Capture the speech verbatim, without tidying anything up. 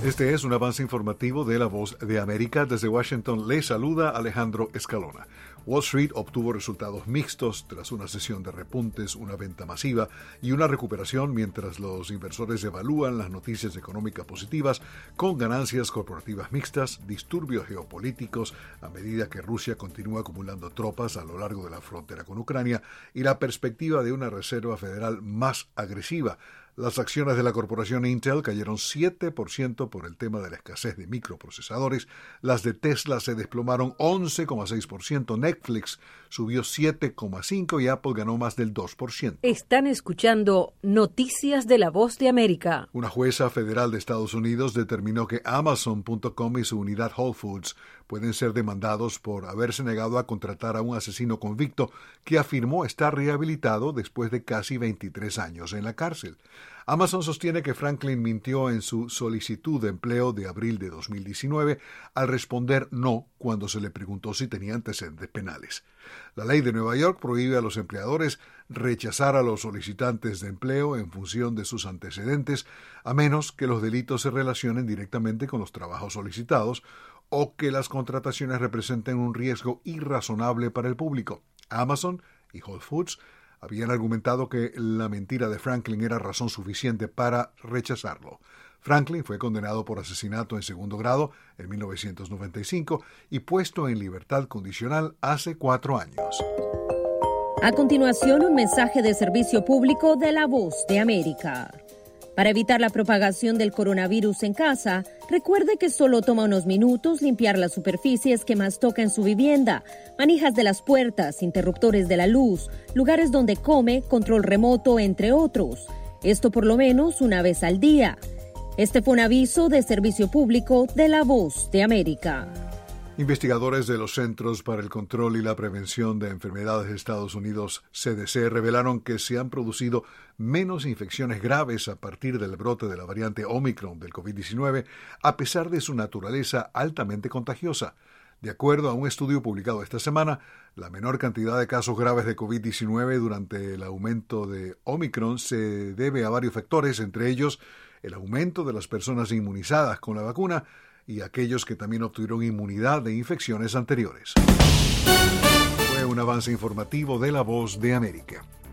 Este es un avance informativo de La Voz de América. Desde Washington le saluda Alejandro Escalona. Wall Street obtuvo resultados mixtos tras una sesión de repuntes, una venta masiva y una recuperación mientras los inversores evalúan las noticias económicas positivas con ganancias corporativas mixtas, disturbios geopolíticos a medida que Rusia continúa acumulando tropas a lo largo de la frontera con Ucrania y la perspectiva de una Reserva Federal más agresiva. Las acciones de la corporación Intel cayeron siete por ciento por el tema de la escasez de microprocesadores. Las de Tesla se desplomaron once coma seis por ciento. Netflix subió siete coma cinco por ciento y Apple ganó más del dos por ciento. Están escuchando Noticias de la Voz de América. Una jueza federal de Estados Unidos determinó que Amazon punto com y su unidad Whole Foods pueden ser demandados por haberse negado a contratar a un asesino convicto que afirmó estar rehabilitado después de casi veintitrés años en la cárcel. Amazon sostiene que Franklin mintió en su solicitud de empleo de abril de dos mil diecinueve al responder no cuando se le preguntó si tenía antecedentes penales. La ley de Nueva York prohíbe a los empleadores rechazar a los solicitantes de empleo en función de sus antecedentes, a menos que los delitos se relacionen directamente con los trabajos solicitados o que las contrataciones representen un riesgo irrazonable para el público. Amazon y Whole Foods habían argumentado que la mentira de Franklin era razón suficiente para rechazarlo. Franklin fue condenado por asesinato en segundo grado en mil novecientos noventa y cinco y puesto en libertad condicional hace cuatro años. A continuación, un mensaje de servicio público de La Voz de América. Para evitar la propagación del coronavirus en casa, recuerde que solo toma unos minutos limpiar las superficies que más toca en su vivienda, manijas de las puertas, interruptores de la luz, lugares donde come, control remoto, entre otros. Esto por lo menos una vez al día. Este fue un aviso de servicio público de La Voz de América. Investigadores de los Centros para el Control y la Prevención de Enfermedades de Estados Unidos, C D C, revelaron que se han producido menos infecciones graves a partir del brote de la variante Omicron del covid diecinueve, a pesar de su naturaleza altamente contagiosa. De acuerdo a un estudio publicado esta semana, la menor cantidad de casos graves de covid diecinueve durante el aumento de Omicron se debe a varios factores, entre ellos el aumento de las personas inmunizadas con la vacuna y aquellos que también obtuvieron inmunidad de infecciones anteriores. Fue un avance informativo de La Voz de América.